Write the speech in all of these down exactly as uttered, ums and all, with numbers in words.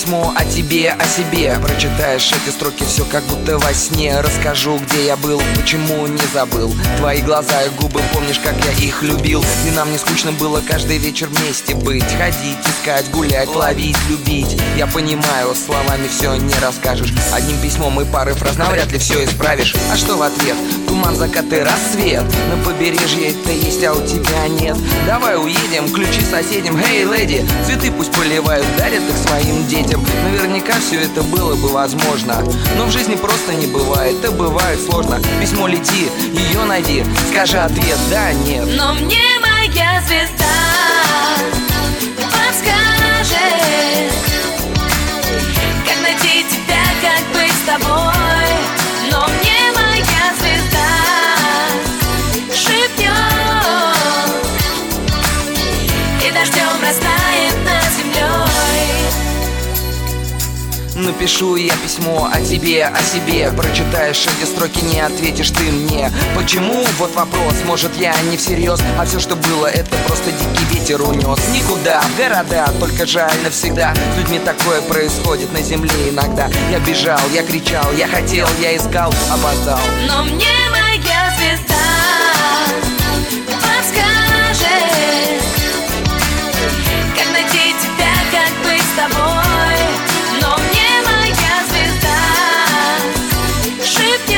письмо о тебе, о себе. Прочитаешь эти строки, все как будто во сне. Расскажу, где я был, почему не забыл. Твои глаза и губы, помнишь, как я их любил. И нам не скучно было каждый вечер вместе быть. Ходить, искать, гулять, ловить, любить. Я понимаю, словами все не расскажешь. Одним письмом и парой фраз навряд ли все исправишь. А что в ответ? Туман, закат и рассвет. На побережье это есть, а у тебя нет. Давай уедем, ключи соседям. Эй, леди, цветы пусть поливают, дарят их своим детям. Наверняка все это было бы возможно, но в жизни просто не бывает, и бывает сложно. Письмо лети, ее найди, скажи ответ, да, нет. Но мне моя звезда подскажет, как найти тебя, как быть с тобой. Но мне моя звезда шепнет, и дождем растает над землей. Напишу я письмо о тебе, о себе. Прочитаешь эти строки, не ответишь ты мне. Почему? Вот вопрос. Может, я не всерьез, а все, что было, это просто дикий ветер унес. Никуда, в города, только жаль навсегда. С людьми такое происходит на земле иногда. Я бежал, я кричал, я хотел, я искал, опоздал. Но мне моя звезда подскажет, как найти тебя, как быть с тобой. Но мне моя звезда шепнет,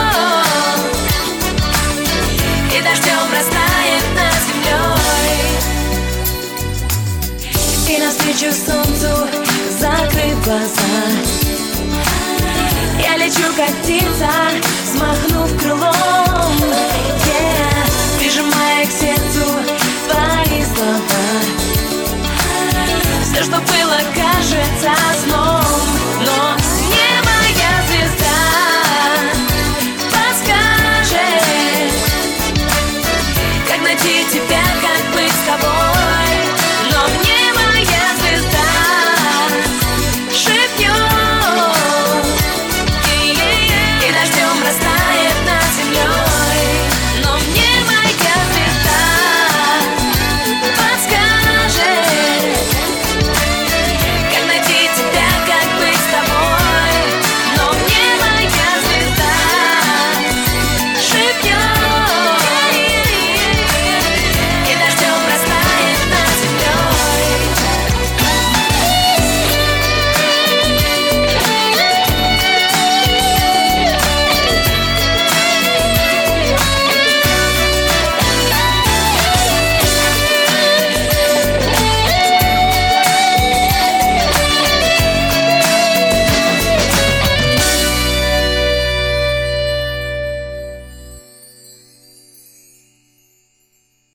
и дождем растает над землей. И навстречу солнцу, закрыв глаза, я лечу, как птица, взмахнув крылом.